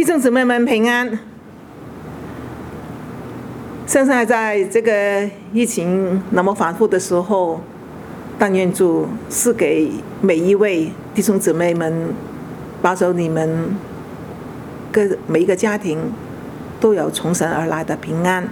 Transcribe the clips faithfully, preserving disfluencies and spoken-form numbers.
弟兄姊妹们平安。现在在这个疫情那么反复的时候，但愿主赐给每一位弟兄姊妹们，保守你们各每一个家庭都有从神而来的平安。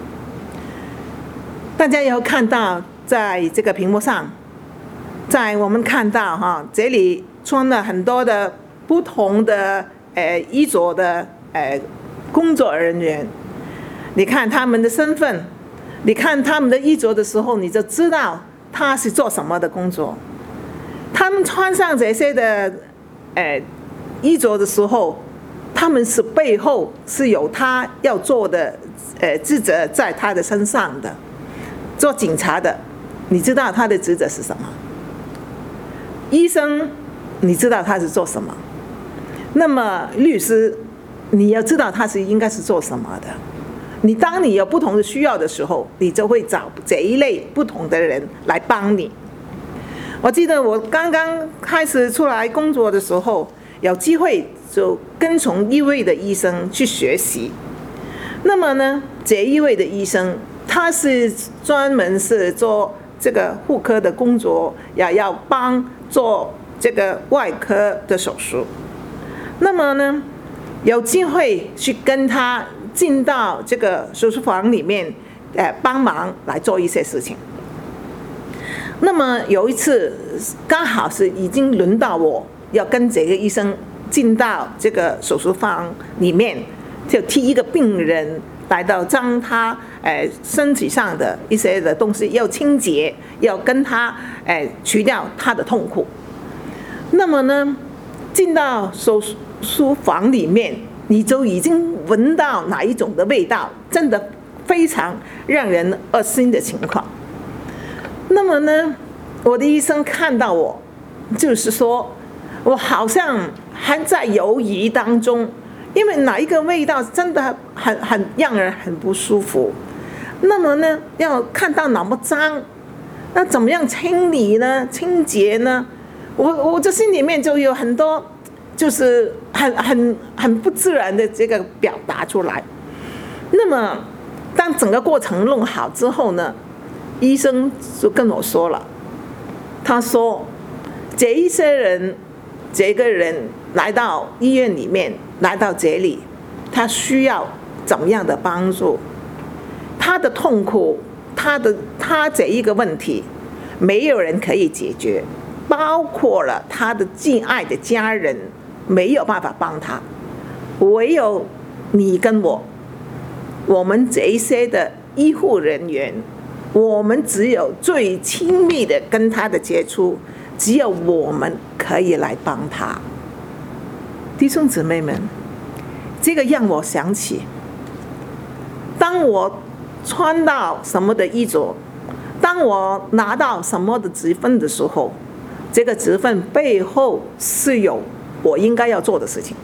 大家有看到在这个屏幕上，在我们看到哈，这里穿了很多的不同的呃衣着的呃工作人员，你看他们的身份，你看他们的衣着的时候，你就知道他是做什么的工作。他们穿上这些的呃衣着的时候，他们是背后是有他要做的呃职责在他的身上的。做警察的，你知道他的职责是什么？医生，你知道他是做什么？那么律师，你要知道他是应该是做什么的。你当你有不同的需要的时候，你就会找这一类不同的人来帮你。我记得我刚刚开始出来工作的时候，有机会就跟从一位的医生去学习。那么呢，这一位的医生，他是专门是做这个妇科的工作，也要帮做这个外科的手术。那么呢，有机会去跟他进到这个手术房里面，呃，帮忙来做一些事情。那么有一次，刚好是已经轮到我要跟这个医生进到这个手术房里面，就替一个病人来到将他呃身体上的一些的东西要清洁，要跟他呃除掉他的痛苦。那么呢，进到手术房里面，你就已经闻到哪一种的味道，真的非常让人恶心的情况。那么呢，我的医生看到我，就是说我好像还在犹豫当中，因为哪一个味道真的很很让人很不舒服。那么呢，要看到那么脏，那怎么样清理呢？清洁呢？我我这心里面就有很多，就是很很很不自然的这个表达出来。那么，当整个过程弄好之后呢，医生就跟我说了，他说，这一些人，这个人来到医院里面，来到这里，他需要怎么样的帮助？他的痛苦，他的他这一个问题，没有人可以解决，包括了他的敬爱的家人，没有办法帮他，唯有你跟我，我们这一些的医护人员，我们只有最亲密的跟他的接触，只有我们可以来帮他。弟兄姊妹们，这个让我想起，当我穿到什么的衣着，当我拿到什么的职分的时候，这个职分背后是有我应该要做的事情。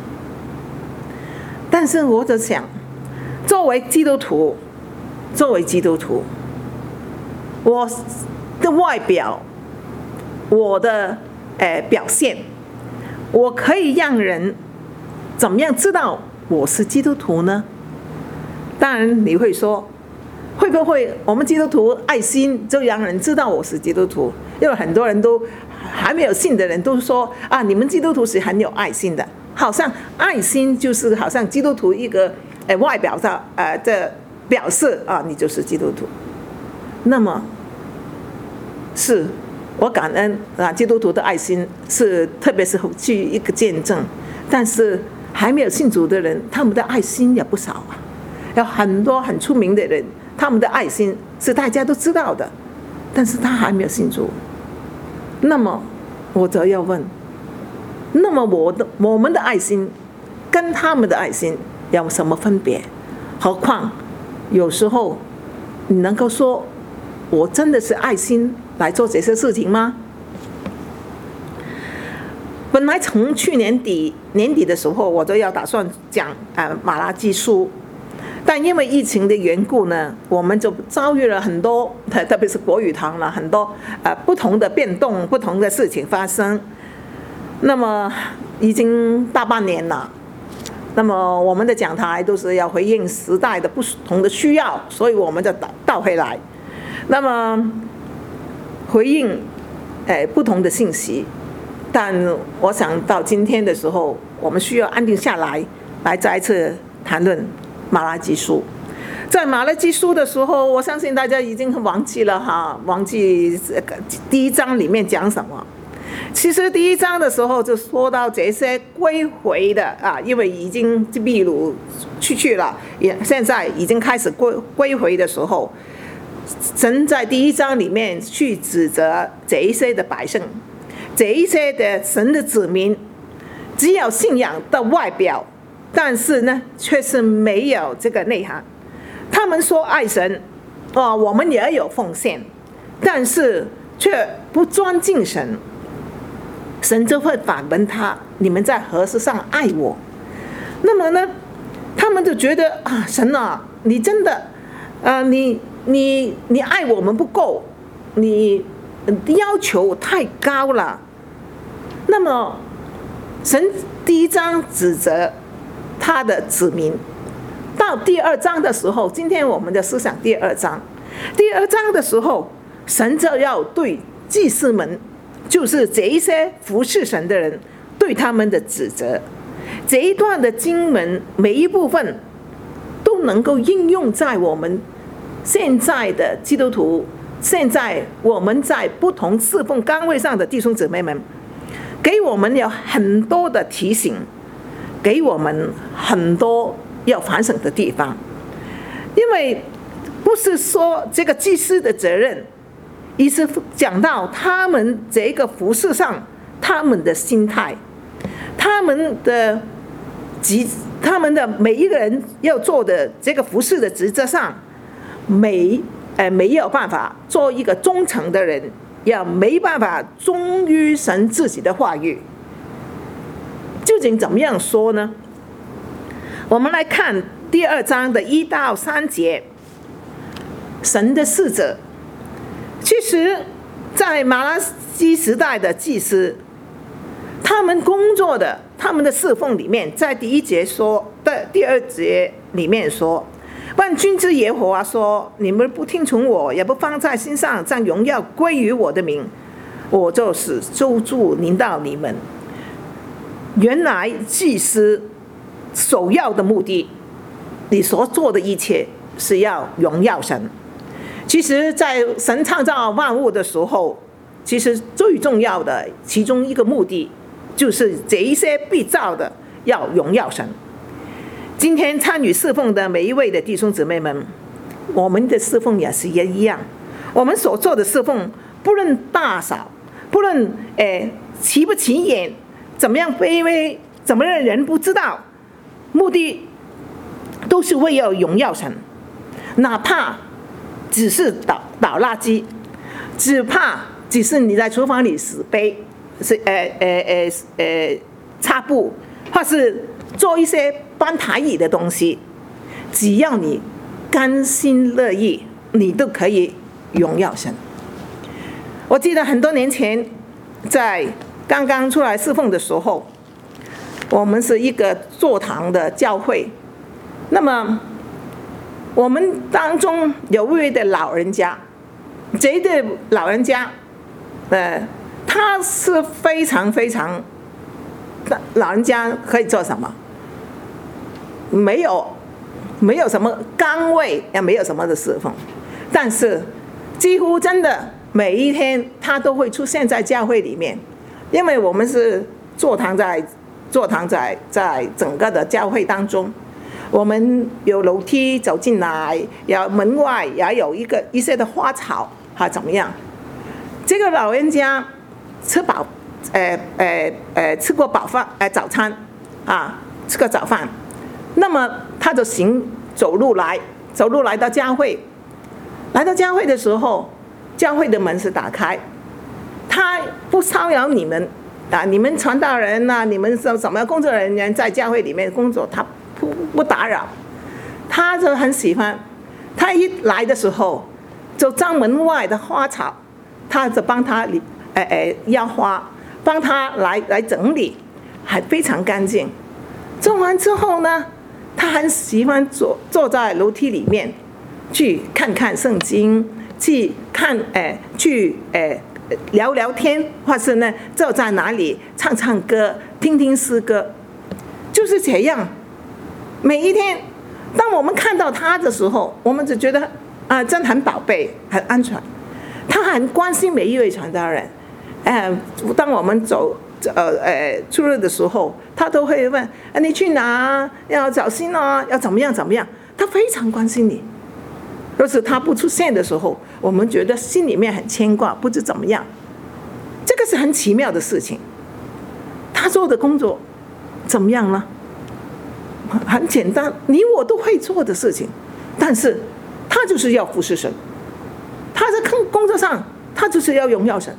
但是我在想，作为基督徒，作为基督徒，我的外表，我的呃表现，我可以让人怎么样知道我是基督徒呢？当然你会说，会不会我们基督徒爱心就让人知道我是基督徒？因为很多人都还没有信的人都说啊，你们基督徒是很有爱心的，好像爱心就是好像基督徒一个呃外表上呃的表示啊，你就是基督徒。那么是我感恩啊，基督徒的爱心是特别是去一个见证，但是还没有信主的人，他们的爱心也不少啊。有很多很出名的人，他们的爱心是大家都知道的，但是他还没有信主。那么我则要问，那么我的我们的爱心跟他们的爱心有什么分别？何况有时候你能够说我真的是爱心来做这些事情吗？本来从去年底年底的时候，我就要打算讲呃马拉基书，但因为疫情的缘故呢，我们就遭遇了很多，特别是国语堂了很多呃不同的变动、不同的事情发生。那么已经大半年了， 那么我们的讲台都是要回应时代的不同的需要，所以我们就倒倒回来，那么回应哎不同的信息。但我想到今天的时候，我们需要安定下来，来再一次谈论马拉基书。在马拉基书的时候，我相信大家已经忘记了哈，忘记第一章里面讲什么。其实第一章的时候就说到这些归回的啊，因为已经秘鲁出去了，也现在已经开始归归回的时候，神在第一章里面去指责这一些的百姓，这一些的神的子民，只有信仰的外表，但是呢，却是没有这个内涵。他们说爱神，哦，我们也有奉献，但是却不尊敬神。神就会反问他：你们在何事上爱我？那么呢，他们就觉得啊，神啊，你真的，呃，你你你爱我们不够，你要求太高了。那么，神第一章指责他的子民，到第二章的时候，今天我们的思想第二章，第二章的时候，神就要对祭司们，就是这一些服侍神的人，对他们的指责。这一段的经文每一部分都能够应用在我们现在的基督徒，现在我们在不同侍奉岗位上的弟兄姊妹们，给我们有很多的提醒，给我们很多要反省的地方。因为不是说这个祭司的责任，而是讲到他们这个服事上他们的心态，他们的职他们的每一个人要做的这个服事的职责上，没呃没有办法做一个忠诚的人，也没办法忠于神自己的话语。究竟怎么样说呢？我们来看第二章的一到三节，神的使者。其实在马拉基时代的祭司，他们工作的他们的侍奉里面，在第一节说的第二节里面说，万军之耶和华说，你们不听从我，也不放在心上，将荣耀归于我的名，我就使咒诅临到你们。原来祭司首要的目的，你所做的一切是要荣耀神。其实在神创造万物的时候，其实最重要的其中一个目的，就是这一些被造的要荣耀神。今天参与侍奉的每一位的弟兄姊妹们，我们的侍奉也是一样，我们所做的侍奉，不论大小，不论诶起不起眼，怎么样卑微，怎么让人不知道，目的都是为了荣耀神。哪怕只是倒倒垃圾，只怕只是你在厨房里洗杯，是呃呃呃呃擦布，或是做一些搬台椅的东西，只要你甘心乐意，你都可以荣耀神。我记得很多年前，在刚刚出来侍奉的时候，我们是一个座堂的教会，那么我们当中有一位的老人家，这个老人家，呃，他是非常非常，老人家可以做什么？没有，没有什么岗位，也没有什么的侍奉，但是几乎真的每一天他都会出现在教会里面，因为我们是座堂在座堂在在整个的教会当中。我们有楼梯走进来，有门外也有一个一些的花草，哈，怎么样？这个老人家吃饱，呃呃呃，吃过饱饭，呃早餐，啊，吃个早饭，那么他就行走路来，走路来到教会，来到教会的时候，教会的门是打开，他不骚扰你们啊，你们传道人呐、啊，你们什什么工作人员在教会里面工作，他。不不打扰，他就很喜欢。他一来的时候，就将门外的花草，他就帮他理，诶诶压花，帮他来来整理，还非常干净。 做完之后呢，他很喜欢坐坐在楼梯里面，去看看圣经，去看哎，去哎聊聊天，或是呢坐在哪里唱唱歌，听听诗歌，就是这样。每一天，当我们看到他的时候，我们就觉得啊、呃，真的很宝贝，很安全。他很关心每一位传道人。呃，当我们走呃呃出入的时候，他都会问：啊，你去哪？要小心哦，要怎么样怎么样？他非常关心你。若是他不出现的时候，我们觉得心里面很牵挂，不知怎么样。这个是很奇妙的事情。他做的工作怎么样呢？很简单，你我都会做的事情，但是他就是要服侍神，他在工作上他就是要荣耀神，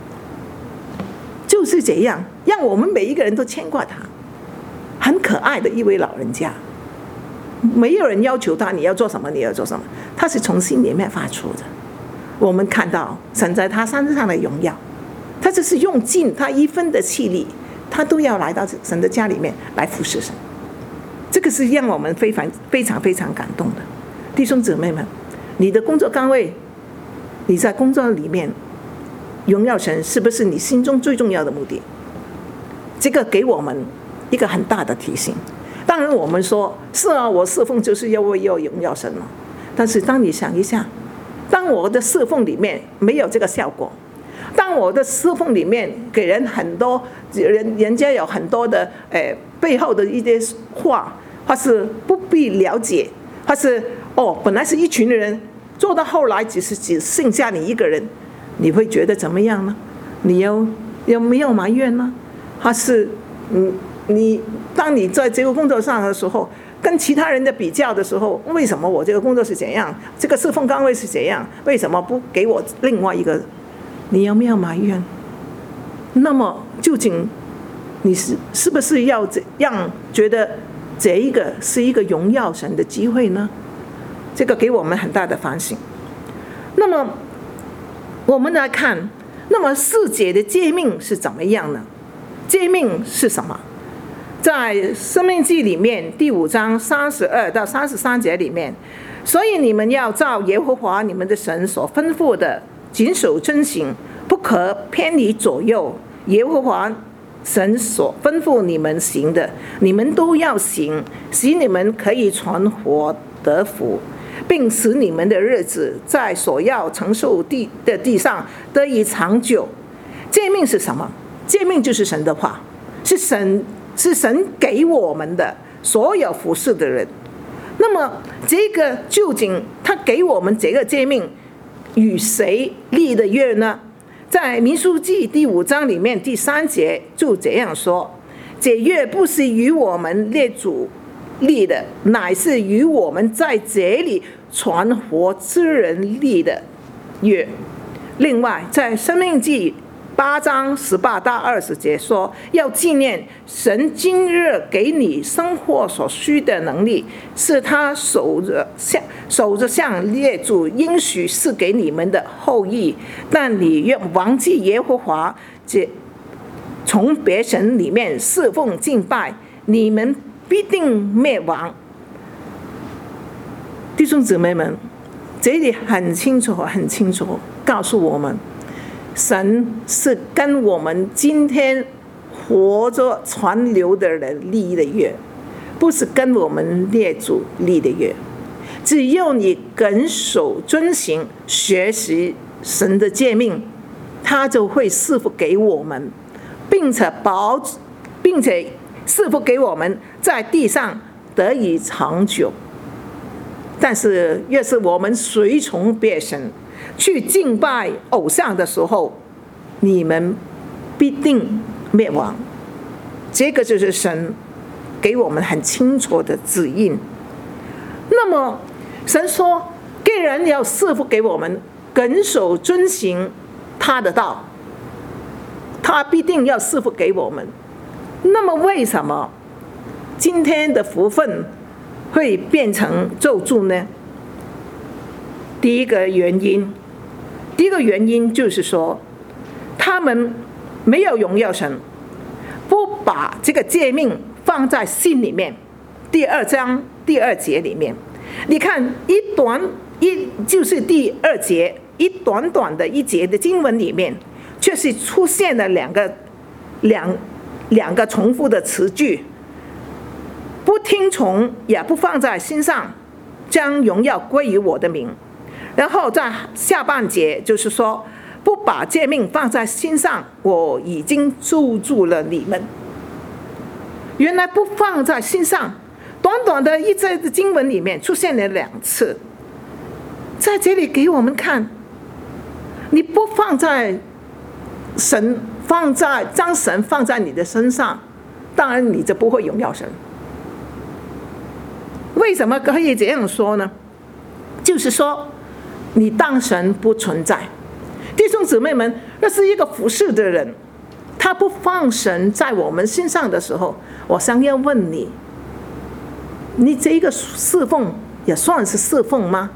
就是这样，让我们每一个人都牵挂他。很可爱的一位老人家，没有人要求他你要做什么你要做什么，他是从心里面发出的。我们看到神在他身上的荣耀，他就是用尽他一分的气力，他都要来到神的家里面来服侍神。这个是让我们非常非常非常感动的。弟兄姊妹们，你的工作岗位，你在工作里面荣耀神，是不是你心中最重要的目的？这个给我们一个很大的提醒。当然我们说是啊，我侍奉就是要为要荣耀神嘛。但是当你想一下，当我的侍奉里面没有这个效果，当我的侍奉里面给人很多人人家有很多的诶背后的一些话，或是不必了解，或是哦本来是一群人，做到后来只是只剩下你一个人，你会觉得怎么样呢？你有有没有埋怨呢？还是嗯你当你在这个工作上的时候，跟其他人的比较的时候，为什么我这个工作是怎样，这个侍奉岗位是怎样，为什么不给我另外一个？你有没有埋怨？那么究竟你是是不是要这样觉得这一个是一个荣耀神的机会呢？这个给我们很大的反省。那么我们来看，那么四节的诫命是怎么样呢？诫命是什么？在申命记里面第五章三十二到三十三节里面，所以你们要照耶和华你们的神所吩咐的谨守遵行，不可偏离左右。耶和华神所吩咐你们行的，你们都要行，使你们可以存活得福，并使你们的日子在所要承受地的地上得以长久。诫命是什么？诫命就是神的话，是神是神给我们的所有服侍的人。那么这个究竟他给我们这个诫命与谁立的约呢？在民数记第五章里面第三节就这样说：这约不是与我们列祖立的，乃是与我们在这里存活之人立的约。另外在申命记八章十八到二十节说，要纪念神今日给你生活所需的能力，是他守着向守着向列祖应许是给你们的后裔。但你若忘记耶和华，这从别神里面侍奉敬拜，你们必定灭亡。弟兄姊妹们，这里很清楚很清楚告诉我们，神是跟我们今天活着传流的人立的约，不是跟我们列祖立的约。只有你謹守遵行学习神的诫命，他就会赐福给我们，并且保并且赐福给我们在地上得以长久。但是越是我们随从别神去敬拜偶像的时候，你们必定灭亡。这个就是神给我们很清楚的指引。那么神说既然要赐福给我们，謹守遵行他的道，他必定要赐福给我们。那么为什么今天的福分会变成咒诅呢？第一个原因第一个原因就是说，他们没有荣耀神，不把这个诫命放在心里面。第二章第二节里面，你看一短一就是第二节一短短的一节的经文里面，却是出现了两个两两个重复的词句，不听从也不放在心上，将荣耀归于我的名。然后在下半节就是说，不把诫命放在心上，我已经咒住了你们。原来不放在心上，短短的一节的经文里面出现了两次，在这里给我们看，你不放在神，放在将神放在你的身上，当然你就不会荣耀神。为什么可以这样说呢？就是说你当神不存在。弟兄姊妹们，那是一个服侍的人，他不放神在我们身上的时候，我想要问你，你这个侍奉也算是侍奉吗？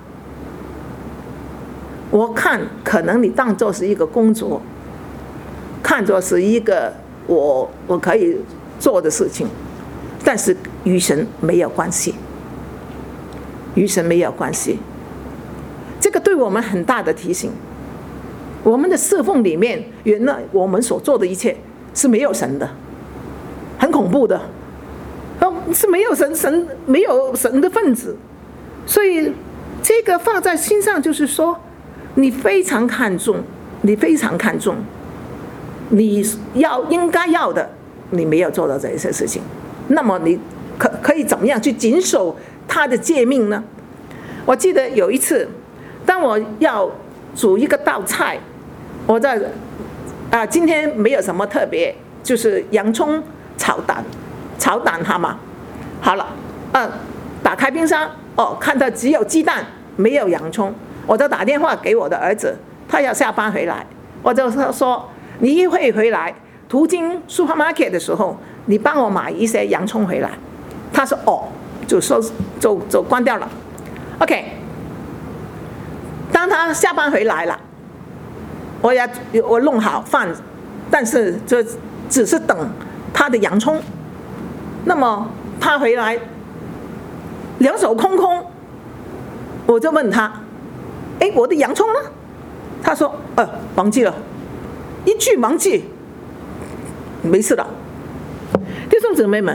我看可能你当作是一个工作，看作是一个我我可以做的事情，但是与神没有关系，与神没有关系。这个对我们很大的提醒。我们的侍奉里面，原来我们所做的一切是没有神的，很恐怖的，是没有神，神没有神的分子。所以这个放在心上，就是说你非常看重，你非常看重，你要应该要的，你没有做到这些事情，那么你可可以怎么样去谨守他的诫命呢？我记得有一次，当我要煮一个道菜，我在啊，今天没有什么特别，就是洋葱炒蛋，炒蛋好吗？好了，啊，打开冰箱，哦，看到只有鸡蛋，没有洋葱，我就打电话给我的儿子，他要下班回来，我就说你一会回来，途经 supermarket 的时候，你帮我买一些洋葱回来。他说哦，就说就就关掉了。OK， 当他下班回来了，我要我弄好饭，但是就只是等他的洋葱。那么他回来两手空空，我就问他：“哎，我的洋葱呢？”他说：“呃，忘记了。”一句忘记，没事了。弟兄姊妹们，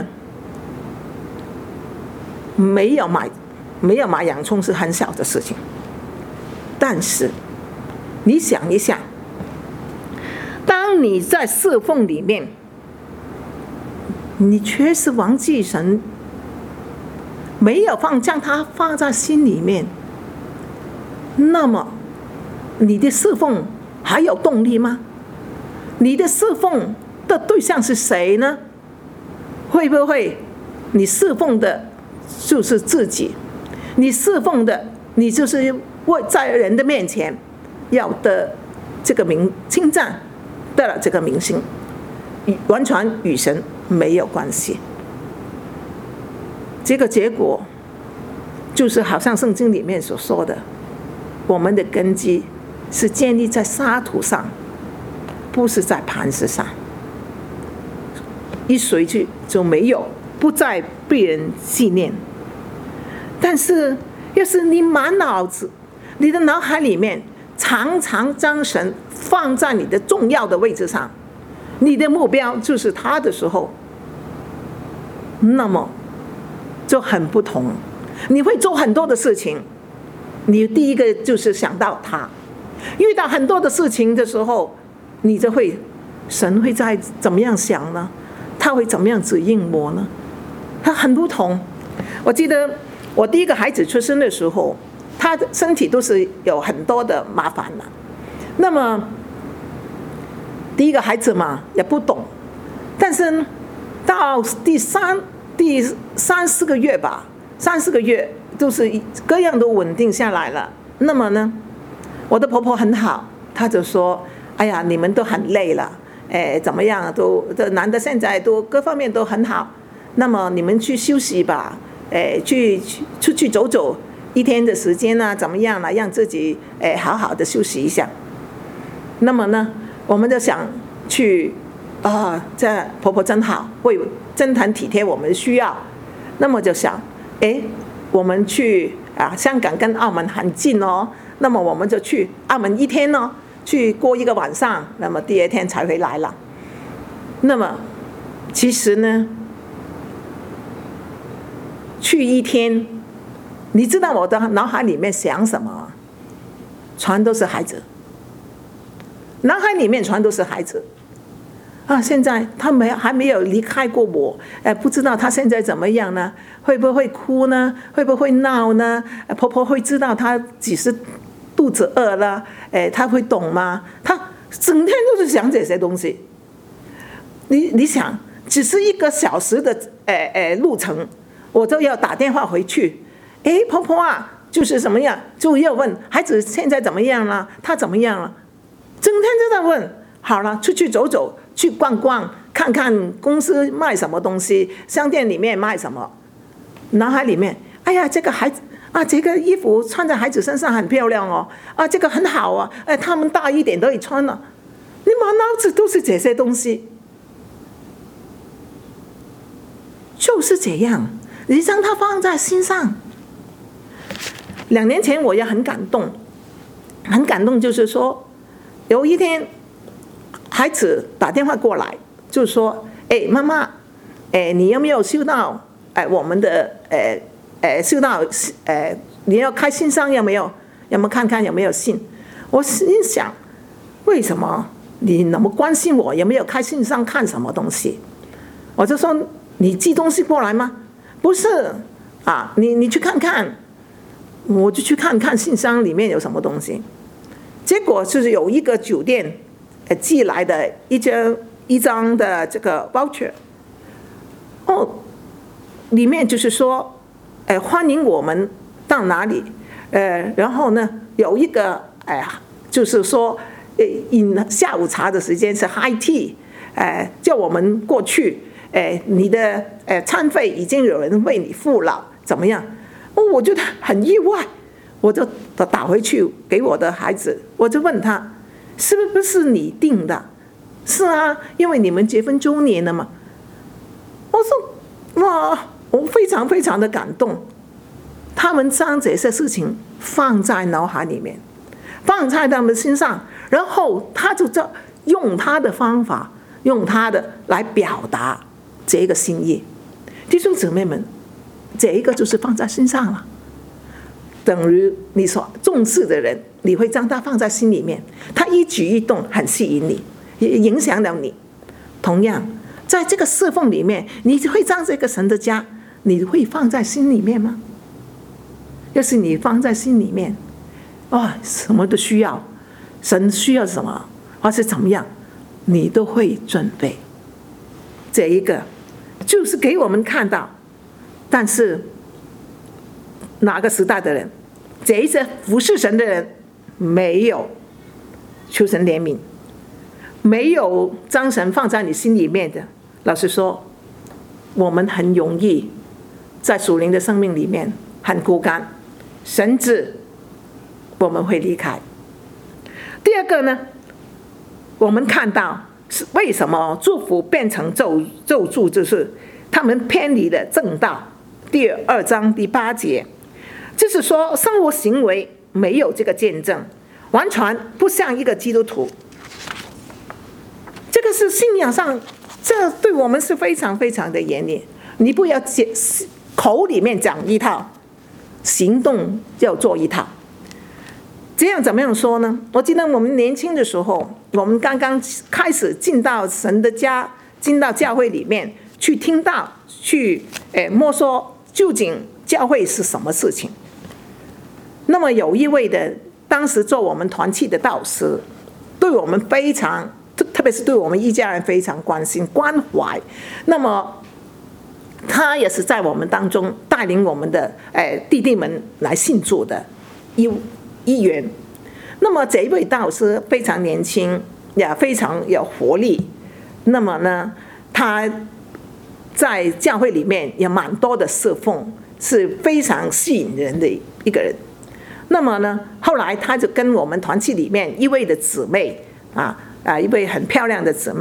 没有买没有买洋葱是很小的事情，但是你想一想，当你在侍奉里面，你却是忘记神，没有放将它放在心里面，那么你的侍奉还有动力吗？你的侍奉的对象是谁呢？会不会你侍奉的就是自己？你侍奉的，你就是为在人的面前要得这个名称赞，得了这个名声，完全与神没有关系。这个结果就是好像圣经里面所说的，我们的根基是建立在沙土上，不是在磐石上。一随去就没有，不再被人纪念。但是要是你满脑子，你的脑海里面常常将神放在你的重要的位置上，你的目标就是他的时候，那么就很不同。你会做很多的事情，你第一个就是想到他。遇到很多的事情的时候，你就会，神会在怎么样想呢？他会怎么样指引我呢？他很不同。我记得我第一个孩子出生的时候，他的身体都是有很多的麻烦了。那么第一个孩子嘛，也不懂，但是到第三第三四个月吧，三四个月都是各样都稳定下来了。那么呢，我的婆婆很好，她就说：“哎呀，你们都很累了。哎，怎么样都这男的现在都各方面都很好，那么你们去休息吧，哎，去出去走走一天的时间啊，怎么样呢？让自己哎好好的休息一下。”那么呢，我们就想去啊，这婆婆真好，会真很体贴我们的需要。那么就想，哎，我们去啊，香港跟澳门很近哦，那么我们就去澳门一天哦，去过一个晚上，那么第二天才回来了。那么其实呢，去一天，你知道我的脑海里面想什么？全都是孩子，脑海里面全都是孩子。啊，现在他没还没有离开过我，哎，不知道他现在怎么样呢？会不会哭呢？会不会闹呢？婆婆会知道他几时肚子饿了？哎，他会懂吗？他整天都是想这些东西。你你想，只是一个小时的哎哎路程，我就要打电话回去。哎，婆婆啊，就是怎么样，就要问孩子现在怎么样了？他怎么样了？整天就在问。好了，出去走走，去逛逛，看看公司卖什么东西，商店里面卖什么。脑海里面，哎呀，这个孩子啊，这个衣服穿在孩子身上很漂亮哦，啊，这个很好啊，哎，他们大一点都可以穿了。你满脑子都是这些东西，就是这样，你让他放在心上。两年前我也很感动，很感动，就是说有一天。孩子打电话过来，就说：“哎，妈妈，哎，你有没有收到？哎，我们的，哎，哎，收到，哎，你要开信箱有没有？有没有看看有没有信？”我心想，为什么你那么关心我有没有开信箱看什么东西？我就说：“你寄东西过来吗？”不是啊，你你去看看，我就去看看信箱里面有什么东西。结果就是有一个酒店。寄来的一张一张的这个 voucher， 哦，里面就是说，呃，欢迎我们到哪里，呃，然后呢，有一个，哎呀，就是说，呃，饮下午茶的时间是 high tea， 呃，叫我们过去，呃，你的呃餐费已经有人为你付了，怎么样？哦，我觉得很意外，我就打回去给我的孩子，我就问他。是不是你定的？是啊，因为你们结婚周年了嘛。我说哇，我非常非常的感动。他们将这些事情放在脑海里面，放在他们心上，然后他就用他的方法，用他的来表达这个心意。弟兄姊妹们，这一个就是放在心上了。等于你所重视的人，你会将他放在心里面，他一举一动很吸引你，也影响了你。同样，在这个侍奉里面，你会将这个神的家，你会放在心里面吗？要是你放在心里面，哇，什么都需要，神需要什么，或是怎么样，你都会准备。这一个就是给我们看到，但是哪个时代的人？这一些服侍神的人没有求神怜悯，没有将神放在你心里面的。老实说，我们很容易在属灵的生命里面很孤单，甚至我们会离开。第二个呢，我们看到是为什么祝福变成咒咒诅，就是他们偏离了正道。第二章第八节。就是说，生活行为没有这个见证，完全不像一个基督徒。这个是信仰上，这对我们是非常非常的严厉。你不要口里面讲一套，行动要做一套。这样怎么样说呢？我记得我们年轻的时候，我们刚刚开始进到神的家，进到教会里面去听到，去诶摸索究竟教会是什么事情。那么有一位的当时做我们团契的导师，对我们非常，特别是对我们一家人非常关心关怀。那么他也是在我们当中带领我们的哎弟弟们来信主的一一员。那么这一位导师非常年轻，也非常有活力。那么呢，他在教会里面有蛮多的侍奉，是非常吸引人的一个人。那么呢，后来他就跟我们团契里面一位的姊妹啊啊，一位很漂亮的姊妹，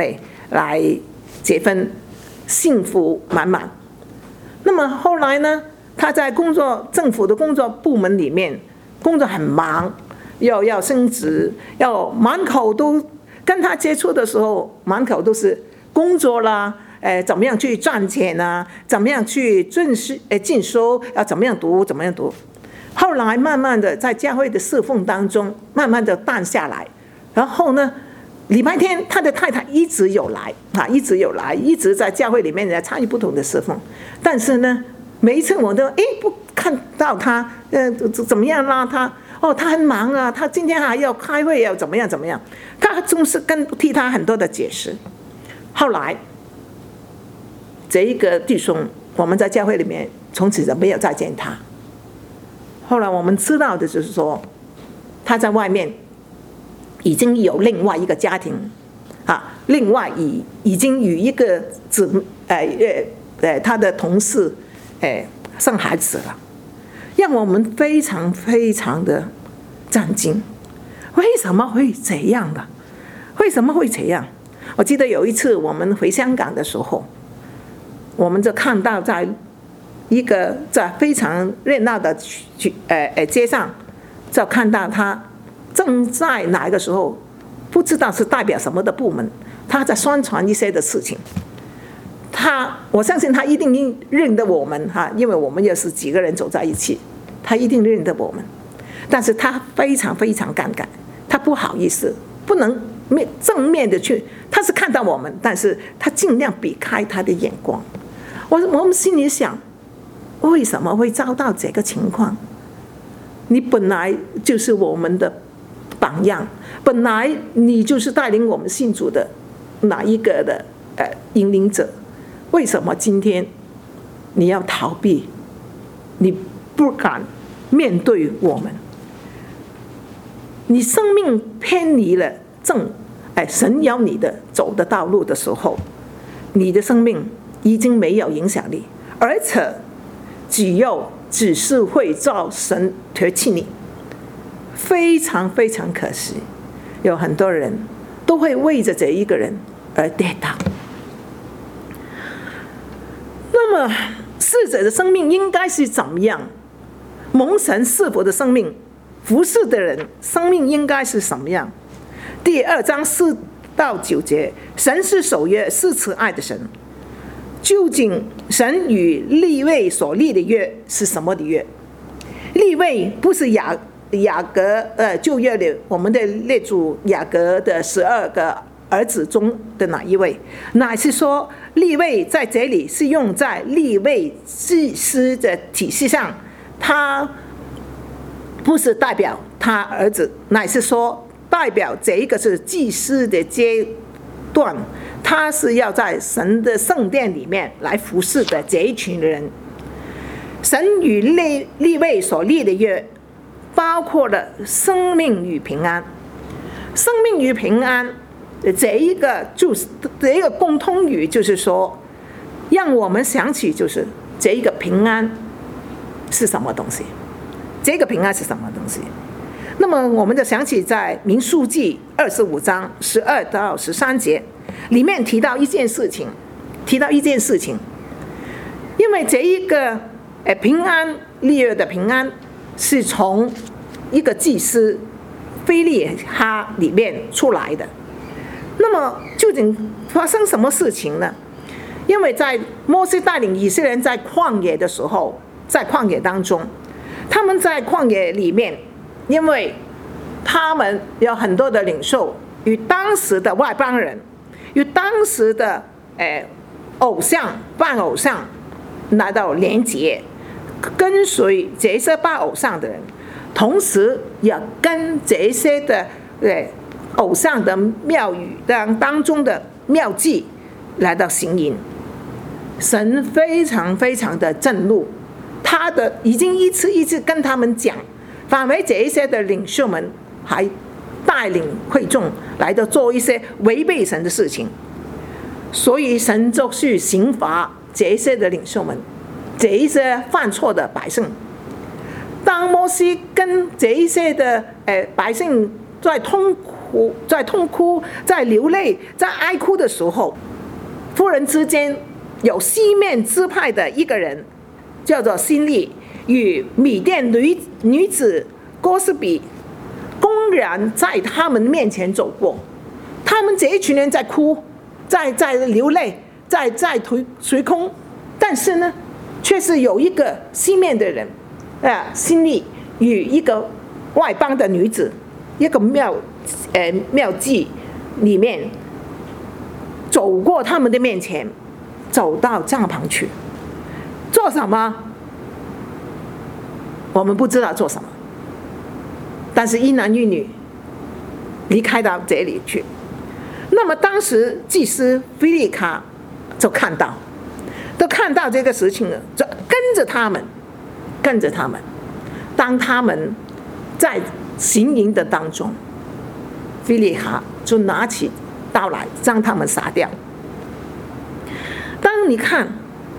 来结婚，幸福满满。那么后来呢，他在工作政府的工作部门里面工作很忙，又要升职，要满口都跟他接触的时候，满口都是工作啦，呃，怎么样去赚钱啊？怎么样去进修？呃，进修要怎么样读？怎么样读？后来慢慢的在教会的侍奉当中，慢慢的淡下来。然后呢，礼拜天他的太太一直有来啊，一直有来，一直在教会里面来参与不同的侍奉。但是呢，每一次我都哎不看到他，呃，怎么样啦？他哦，他很忙啊，他今天还要开会，要怎么样怎么样？他总是跟替他很多的解释。后来，这一个弟兄，我们在教会里面从此就没有再见他。后来我们知道的就是说，他在外面已经有另外一个家庭，啊，另外已已经与一个子呃呃他的同事，呃生孩子了，让我们非常非常的震惊。为什么会这样的？为什么会这样？我记得有一次我们回香港的时候，我们就看到在一个在非常热闹的呃呃街上，就看到他正在哪个时候，不知道是代表什么的部门，他在宣传一些的事情。他我相信他一定认得我们哈，因为我们也是几个人走在一起，他一定认得我们。但是他非常非常尴尬，他不好意思，不能面正面的去，他是看到我们，但是他尽量避开他的眼光。我我们心里想，为什么会遭到这个情况？你本来就是我们的榜样，本来你就是带领我们信主的哪一个的呃引领者，为什么今天你要逃避？你不敢面对我们？你生命偏离了正哎神要你的走的道路的时候，你的生命已经没有影响力，而且只有只是会造神唾弃你，非常非常可惜。有很多人都会为着这一个人而跌倒。那么侍者的生命应该是怎么样？蒙神赐福的生命，服侍的人生命应该是什么样？第二章四到九节，神是守约，是慈爱的神。究竟神与利未所立的约是什么的约？利未不是雅雅各呃旧约的我们的列祖雅各的十二个儿子中的哪一位？乃是说利未在这里是用在利未祭司的体系上，他不是代表他儿子，乃是说代表这一个是祭司的阶段，他是要在神的圣殿里面来服侍的这一群人。神与利利未所立的约，包括了生命与平安。生命与平安这一个就是这一个共通语，就是说，让我们想起就是这一个平安是什么东西？这个平安是什么东西？那么我们就想起在民数记二十五章十二到十三节里面提到一件事情，提到一件事情，因为这一个呃平安立约的平安是从一个祭司非利哈里面出来的。那么究竟发生什么事情呢？因为在摩西带领以色列人在旷野的时候，在旷野当中，他们在旷野里面，因为他们有很多的领袖与当时的外邦人，与当时的呃偶像拜偶像来到连结，跟随这些拜偶像的人，同时也跟这些的呃偶像的庙宇当当中的庙祭来到行淫。神非常非常的震怒，他的已经一次一次跟他们讲，反为这一些的领袖们还带领会众来到做一些违背神的事情，所以神就去刑罚这一些的领袖们，这一些犯错的百姓。当摩西跟这一些的呃百姓在痛哭，在痛哭，在流泪，在哀哭的时候，妇人之间有西面支派的一个人，叫做辛利，与米甸女女子哥斯比公然在他们面前走过。他们这一群人在哭，在在流泪，在在捶空，但是呢，却是有一个西面的人，啊，辛利与一个外邦的女子，一个庙，呃，庙妓里面走过他们的面前，走到帐篷去，做什么？我们不知道做什么，但是一男一女离开到这里去。那么当时祭司腓利卡就看到，都看到这个事情了，就跟着他们，跟着他们。当他们在行营的当中，腓利卡就拿起刀来将他们杀掉。当你看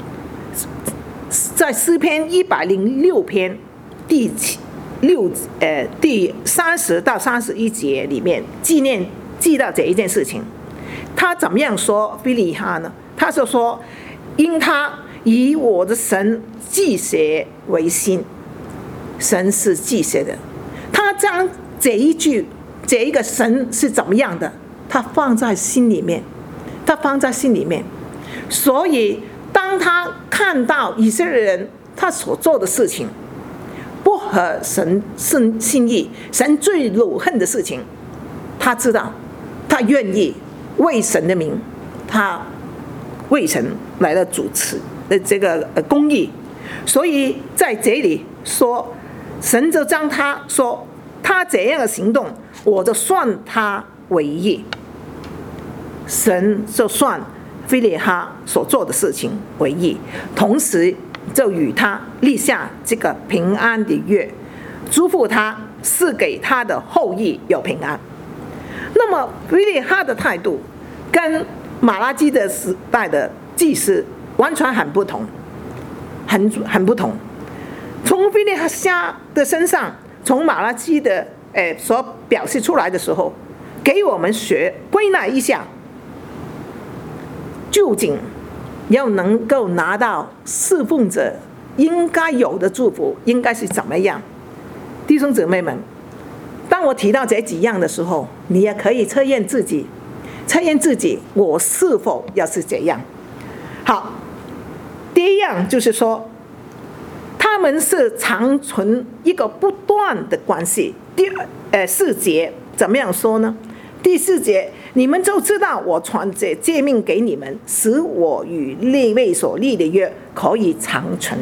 在诗篇一百零六篇第六呃第三十到三十一节里面纪念记到这一件事情，他怎么样说腓利哈呢？他就说，因他以我的神记写为心，神是记写的，他将这一句这一个神是怎么样的，他放在心里面，他放在心里面。所以当他看到以色列人他所做的事情不合神心意，神最怒恨的事情，他知道，他愿意为神的名，他为神来了主持的这个公义。所以在这里说，神就将他说，他这样的行动，我就算他为义。神就算腓利哈所做的事情为义，同时就与他立下这个平安的约，祝福他赐给他的后裔有平安。那么腓利哈的态度跟马拉基的时代的祭司完全很不同，很很不同。从腓利哈的身上，从马拉基的诶所表现出来的时候，给我们学归纳一下，究竟要能够拿到侍奉者应该有的祝福，应该是怎么样？弟兄姊妹们，当我提到这几样的时候，你也可以测验自己，测验自己，我是否要是这样？好，第一样就是说，他们是长存一个不断的关系。第呃四节怎么样说呢？第四节，你们就知道我传这诫命给你们，使我与利未所立的约可以长存。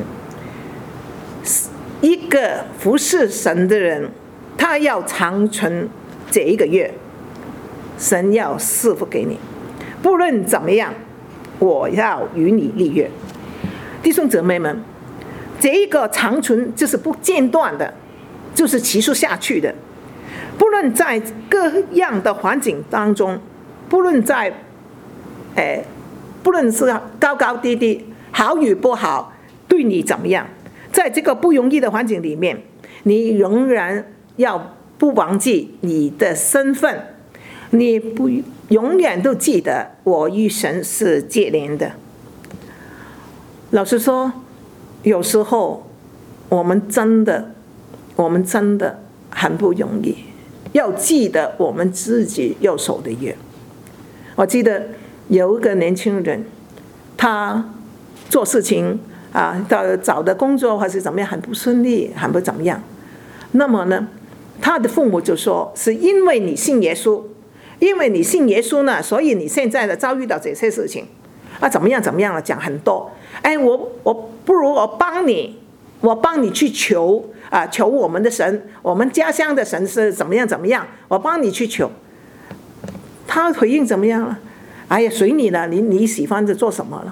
一个服侍神的人，他要长存这一个约，神要赐福给你，不论怎么样，我要与你立约。弟兄姊妹们，这一个长存就是不间断的，就是持续下去的。不论在各样的环境当中，不论在，哎，不论是高高低低，好与不好，对你怎么样，在这个不容易的环境里面，你仍然要不忘记你的身份，你不永远都记得我与神是结连的。老实说，有时候我们真的，我们真的很不容易。要记得我们自己要守的约。我记得有一个年轻人，他做事情啊，找找的工作还是怎么样，很不顺利，很不怎么样。那么呢，他的父母就说：“是因为你信耶稣，因为你信耶稣呢，所以你现在的遭遇到这些事情啊，怎么样怎么样了，讲很多。哎，我我不如我帮你，我帮你去求。”啊，求我们的神，我们家乡的神是怎么样怎么样，我帮你去求。他回应怎么样了？哎呀，随你了，你你喜欢着做什么了？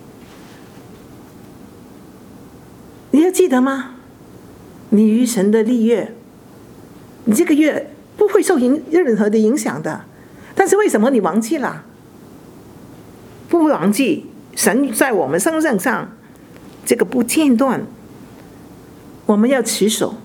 你要记得吗？你与神的立约，你这个月不会受影任何的影响的。但是为什么你忘记了？不忘记神在我们身上这个不间断。我们要持守，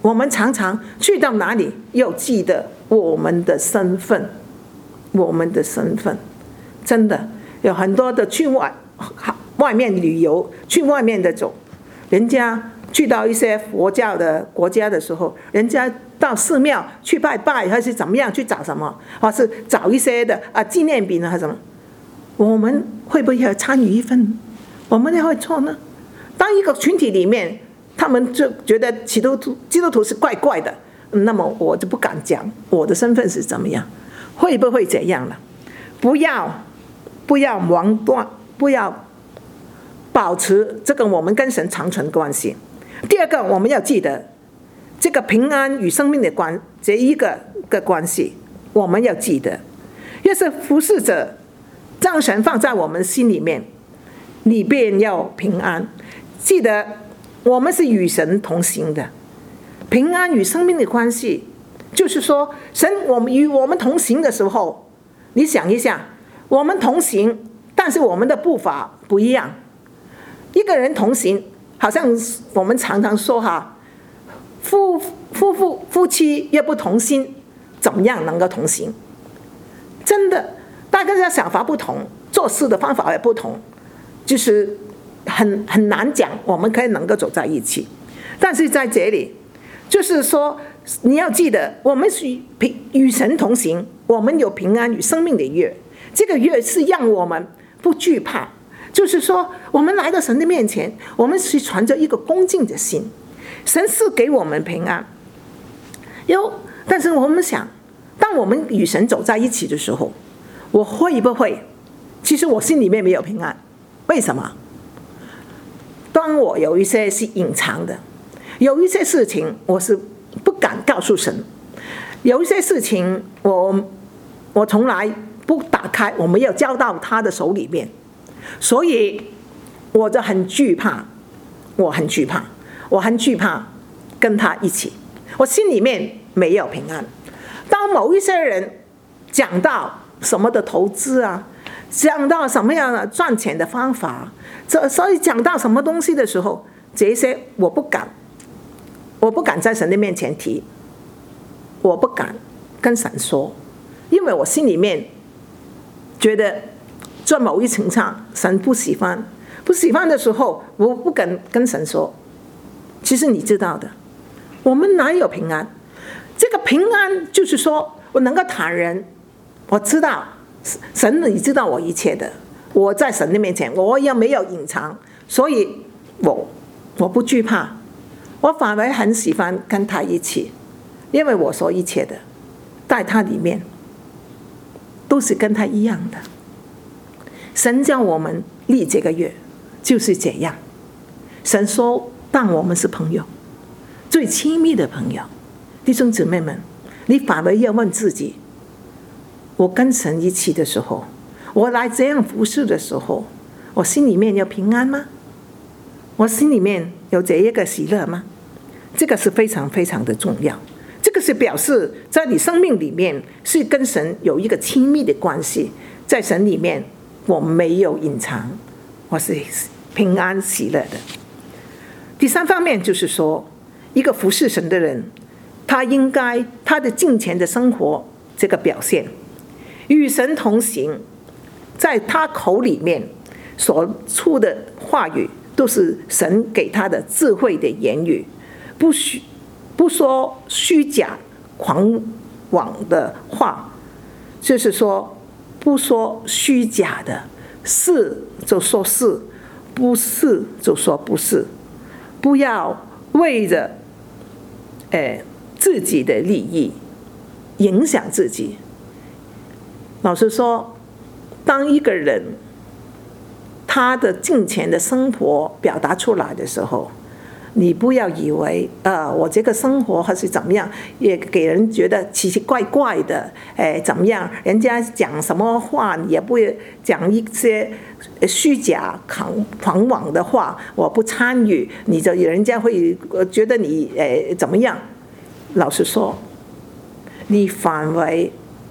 我们常常去到哪里要记得我们的身份，我们的身份。真的有很多的去外外面旅游，去外面的走，人家去到一些佛教的国家的时候，人家到寺庙去拜拜，还是怎么样去找什么，或是找一些的啊纪念品啊，还是什么，我们会不会要参与一份？我们也会错呢？当一个群体里面，他们就觉得基督徒基督徒是怪怪的，那么我就不敢讲我的身份是怎么样，会不会这样了？不要不要亡断，不要保持这个我们跟神长存关系。第二个，我们要记得这个平安与生命的关这一个个关系，我们要记得，越是服侍者将神放在我们心里面，你便要平安。记得我们是与神同行的，平安与生命的关系，就是说神我们与我们同行的时候，你想一下，我们同行，但是我们的步伐不一样。一个人同行，好像我们常常说哈，夫夫妇夫妻若不同心，怎么样能够同行？真的，大家的想法不同，做事的方法也不同，就是很很难讲，我们可以能够走在一起。但是在这里，就是说你要记得，我们是与神同行，我们有平安与生命的约。这个约是让我们不惧怕，就是说我们来到神的面前，我们是存着一个恭敬的心，神是给我们平安。有，但是我们想，当我们与神走在一起的时候，我会不会其实我心里面没有平安？为什么？当我有一些是隐藏的，有一些事情我是不敢告诉神，有一些事情我我从来不打开，我没有交到他的手里面，所以我就很惧怕，我很惧怕，我很惧怕跟他一起，我心里面没有平安。当某一些人讲到什么的投资啊，讲到什么样的赚钱的方法，所以讲到什么东西的时候，这些我不敢，我不敢在神的面前提，我不敢跟神说，因为我心里面觉得在某一层上神不喜欢，不喜欢的时候，我不敢跟神说。其实你知道的，我们哪有平安？这个平安就是说我能够坦然，我知道神你知道我一切的，我在神的面前我也没有隐藏，所以我我不惧怕，我反而很喜欢跟他一起，因为我说一切的在他里面都是跟他一样的。神叫我们立这个约就是这样，神说当我们是朋友，最亲密的朋友。弟兄姊妹们，你反而要问自己，我跟神一起的时候，我来这样服侍的时候，我心里面有平安吗？我心里面有这一个喜乐吗？这个是非常非常的重要，这个是表示在你生命里面是跟神有一个亲密的关系，在神里面我没有隐藏，我是平安喜乐的。第三方面就是说，一个服侍神的人，他应该他的敬虔的生活这个表现，与神同行，在他口里面所出的话语都是神给他的智慧的言语，不虚不说虚假狂妄的话，就是说不说虚假的，是就说是，不是就说不是，不要为着呃自己的利益影响自己。老实说，当一个人他的敬虔的生活表达出来的时候，你不要以为呃我这个生活还是怎么样，也给人觉得奇奇怪怪的，哎怎么样？人家讲什么话，你也不会讲一些虚假狂狂妄的话，我不参与，你就人家会觉得你哎怎么样？老实说，你反为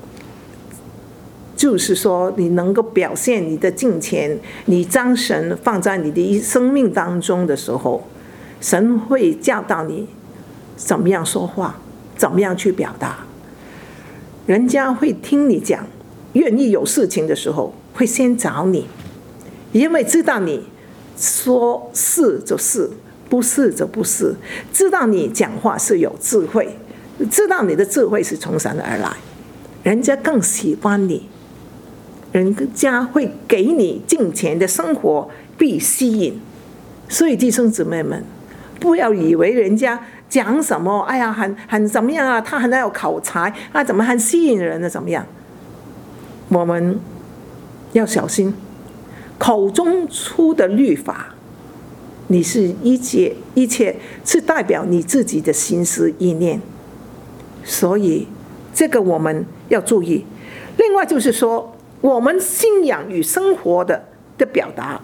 就是说你能够表现你的敬虔，你将神放在你的生命当中的时候，神会教导你怎么样说话，怎么样去表达。人家会听你讲，愿意有事情的时候会先找你，因为知道你说是就是，不是就不是，知道你讲话是有智慧，知道你的智慧是从神而来，人家更喜欢你，人家会给你金钱的生活被吸引。所以弟兄姊妹们，不要以为人家讲什么，哎呀，很很怎么样啊，他很有口才啊，怎么很吸引人的怎么样？我们要小心，口中出的律法，你是一切一切是代表你自己的心思意念，所以这个我们要注意。另外就是说，我们信仰与生活的的表达，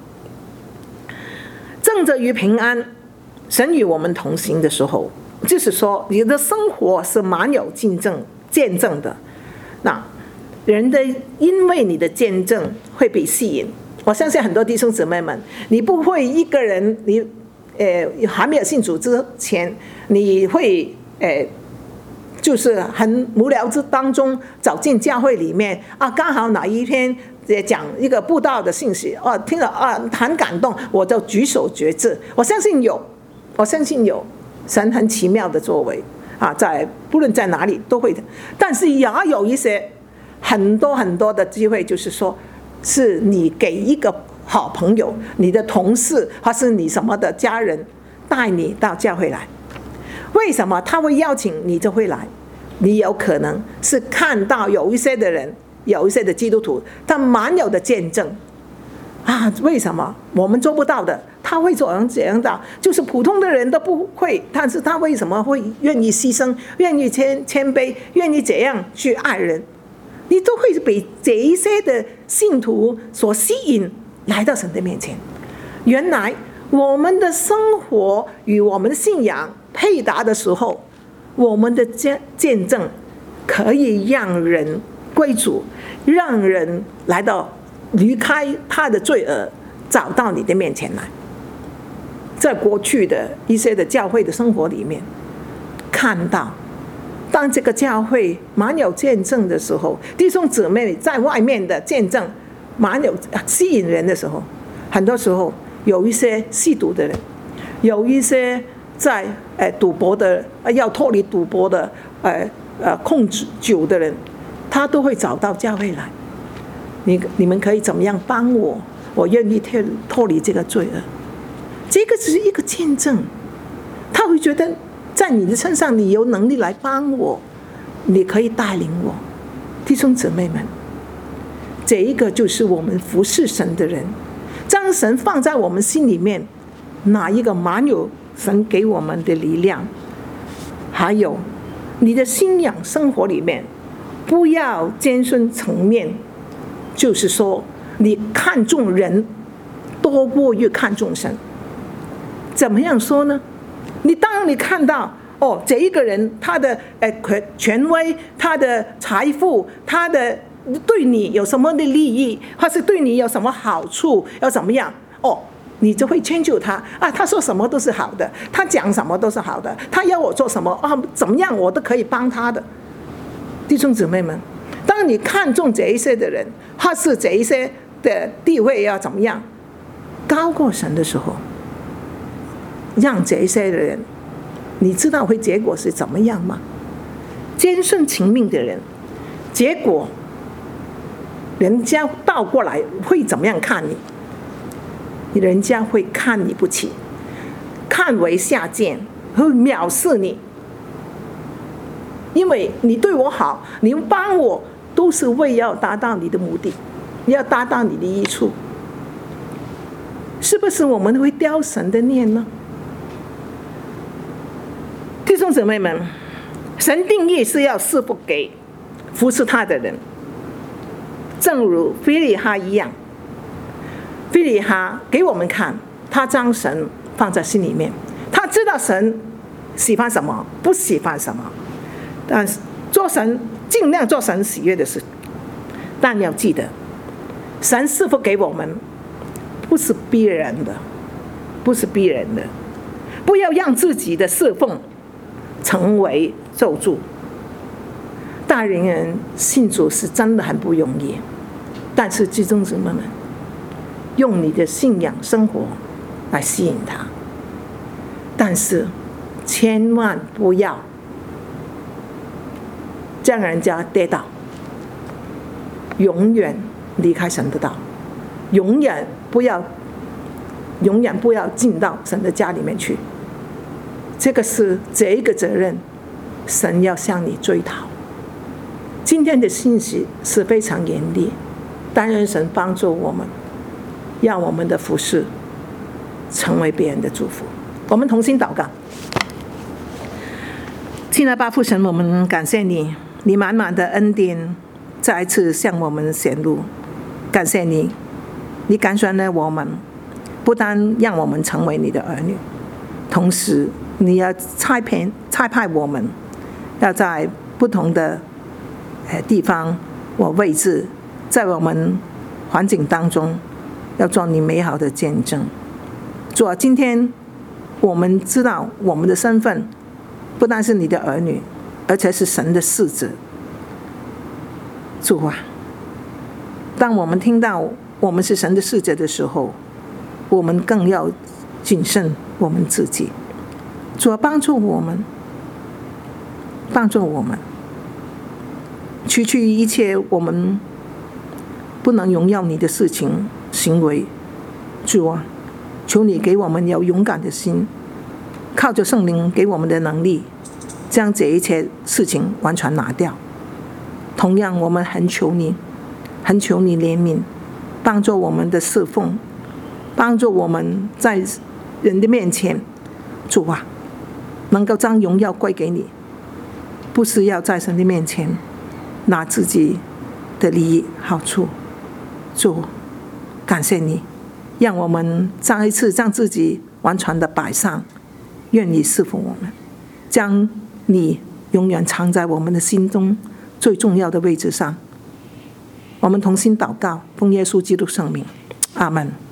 正着于平安，神与我们同行的时候，就是说你的生活是蛮有见证见证的。那人的因为你的见证会被吸引。我相信很多弟兄姊妹们，你不会一个人，你呃还没有信主之前，你会呃就是很无聊之当中走进教会里面啊，刚好哪一天讲一个布道的信息，哦，听了啊很感动，我就举手决志。我相信有，我相信有神很奇妙的作为啊，在不论在哪里都会的。但是也有一些很多很多的机会，就是说是你给一个好朋友，你的同事或是你什么的家人带你到教会来。为什么他会邀请你就会来？你有可能是看到有一些的人，有一些的基督徒，他蛮有的见证啊。为什么我们做不到的，他会做怎样的？就是普通的人都不会，但是他为什么会愿意牺牲，愿意谦谦卑，愿意怎样去爱人？你都会被这一些的信徒所吸引来到神的面前。原来我们的生活与我们的信仰配搭的时候，我们的见证可以让人归主，让人来到离开他的罪恶，找到你的面前来。在过去的一些的教会的生活里面看到，当这个教会蛮有见证的时候，弟兄姊妹在外面的见证蛮有吸引人的时候，很多时候有一些吸毒的人，有一些在呃赌博的，要脱离赌博的呃呃控制酒的人，他都会找到教会来。你你们可以怎么样帮我？我愿意脱脱离这个罪恶。这个只是一个见证，他会觉得在你的身上你有能力来帮我，你可以带领我。弟兄姊妹们，这一个就是我们服侍神的人，将神放在我们心里面，哪一个蛮有神给我们的力量。还有你的信仰生活里面，不要尖酸层面，就是说你看重人多过于看重神。怎么样说呢？你当你看到哦，这一个人他的呃权威，他的财富，他的对你有什么的利益，或是对你有什么好处，要怎么样哦，你就会迁就他啊。他说什么都是好的，他讲什么都是好的，他要我做什么啊，怎么样我都可以帮他的。弟兄姊妹们，当你看重这一些的人，或是这一些的地位要怎么样高过神的时候，让这些的人，你知道会结果是怎么样吗？坚顺情命的人，结果人家倒过来会怎么样看你？人家会看你不起，看为下贱，会藐视你，因为你对我好，你帮我都是为要达到你的目的，要达到你的益处。是不是我们会雕神的念呢？弟兄姊妹们，神定义是要赐福给服侍他的人，正如腓利哈一样。腓利哈给我们看，他将神放在心里面，他知道神喜欢什么，不喜欢什么，但是做神尽量做神喜悦的事。但要记得，神赐福给我们不是逼人的，不是逼人的，不要让自己的侍奉成为咒诅。大人人信主是真的很不容易，但是弟兄姊妹们，用你的信仰生活来吸引他，但是千万不要让人家跌倒，永远离开神的道，永远不要永远不要进到神的家里面去。这个是这一个责任，神要向你追讨。今天的信息是非常严厉，但愿神帮助我们，让我们的服事成为别人的祝福。我们同心祷告。亲爱的爸父神，我们感谢你，你满满的恩典再一次向我们显露。感谢你，你感选了我们，不单让我们成为你的儿女，同时你要差派差派我们，要在不同的地方或位置，在我们环境当中，要做你美好的见证。主啊，今天我们知道我们的身份不单是你的儿女，而且是神的使者。主啊，当我们听到我们是神的使者的时候，我们更要谨慎我们自己。主啊，帮助我们，帮助我们除去一切我们不能荣耀你的事情行为。主啊，求你给我们有勇敢的心，靠着圣灵给我们的能力，将这一切事情完全拿掉。同样，我们很求你，很求你怜悯，帮助我们的侍奉，帮助我们在人的面前，主啊，能够将荣耀归给你，不是要在神的面前拿自己的利益好处。主，感谢你，让我们再一次将自己完全的摆上，愿你赐福我们，将你永远藏在我们的心中最重要的位置上。我们同心祷告，奉耶稣基督圣名，阿们。